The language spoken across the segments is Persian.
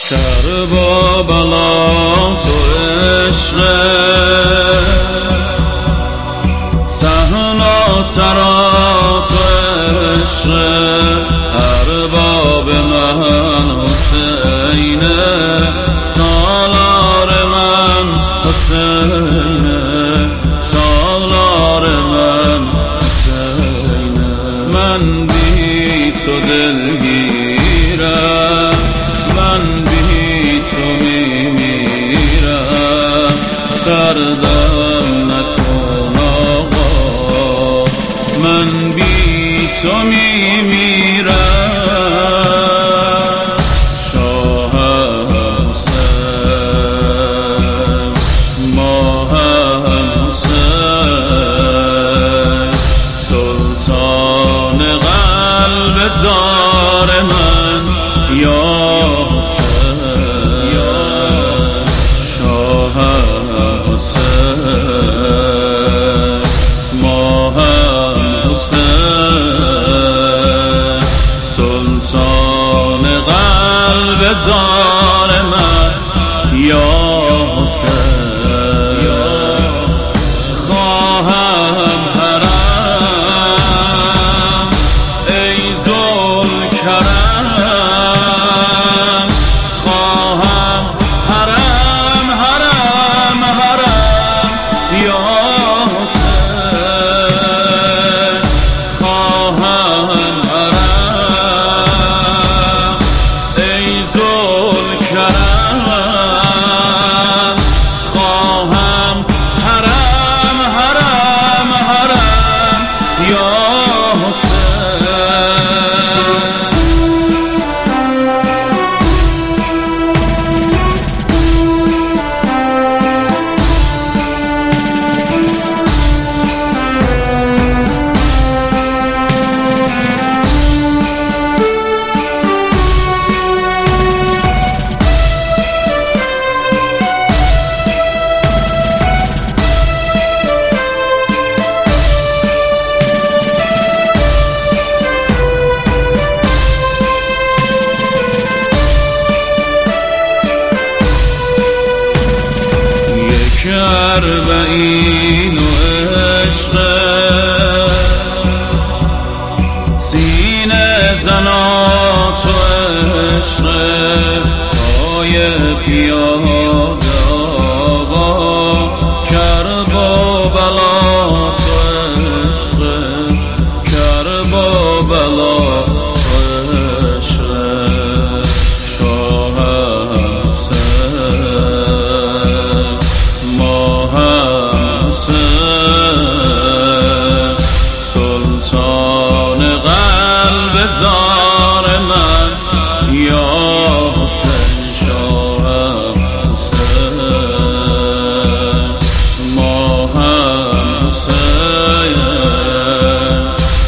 کربلا تو عشق صحرا سرا تو عشق ارباب من حسینه سالار من حسینه سالار من حسینه من بی تو دلگیرم من بی تو میمیرم سردم نکن آقا من بی تو میمیرم شاه حسین ماه حسین سلطان قلب زار من یا شاه حسین ماه حسین سلطان قلب زار من یا حسین خواهم حرم ای ذوالکرم خواهم حرم حرم حرم یا حسین خواهم حرم ای ذوالکرم خواهم حرم حرم حرم یا حسین اربعین و عشق سینه زنات و عشق پای پیاده آقا کرب و بلا تو عشق کرب و بلا تو عشق شاه حسین ماه حسین سلطان قلب زار من یا حسین شاه حسین ماه حسین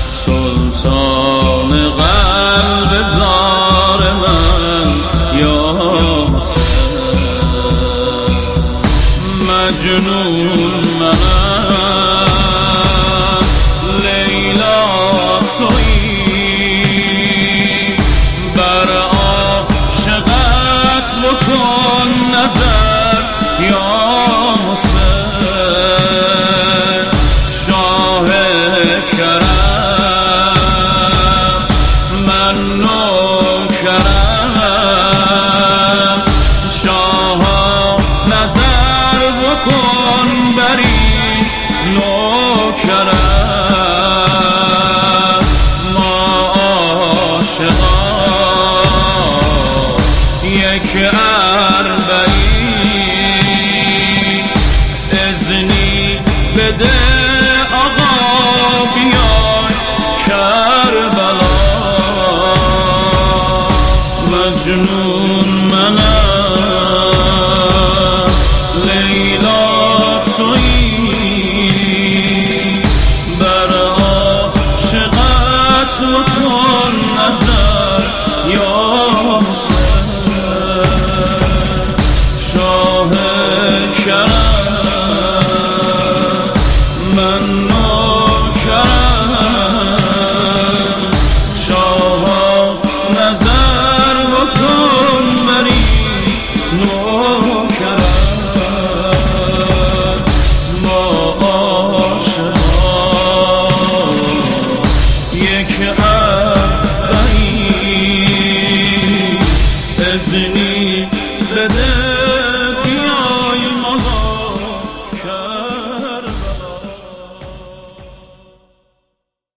سلطان قلب زار من یا مجنون منم لیلا تویی بر عاشقت بکن نظر یا حسین شاه کرم من نوکرم شاه نظر بکن بری نوکرم ما عاشقان یک اربعین اذنی بده آقا بیای کربلا مجنون منم لیلا تویی بر عاشقت بکن نظر یا حسین شاه کرم من نوکرم شاه نظر بکن نظر